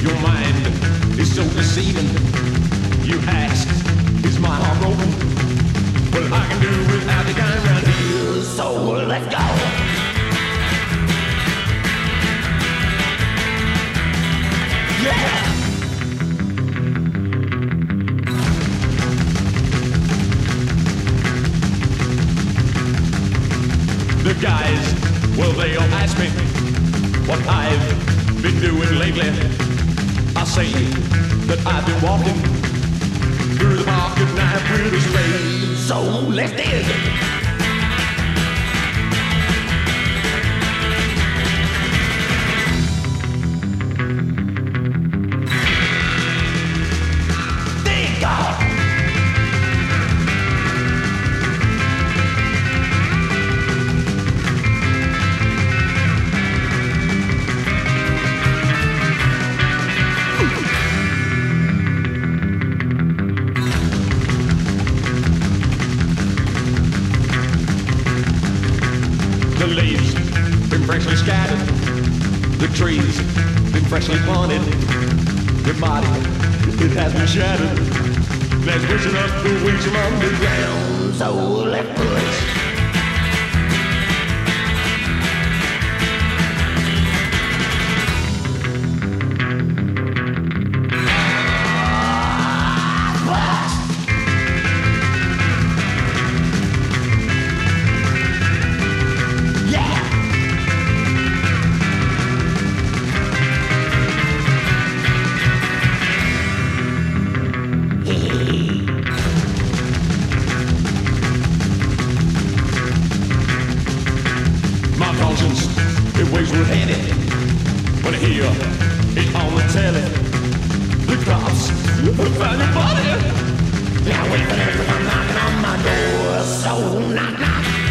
Your mind is so deceiving. You ask, is my heart broken? Well, I can do without the kind around here, so let's go. Yeah! The guys, well, they all ask me what I've been doing lately. I say that I've been walking through the park at night with a spade. So let's dig. Dig off. The leaves been freshly scattered. The trees been freshly planted. Your body, it has been shattered. Let's loosen up the wings from underground. So let's push. My conscience, it weighs with headed when I hear it on the telly. The cops found your body. Now wait for them to come knocking on my door. So knock knock.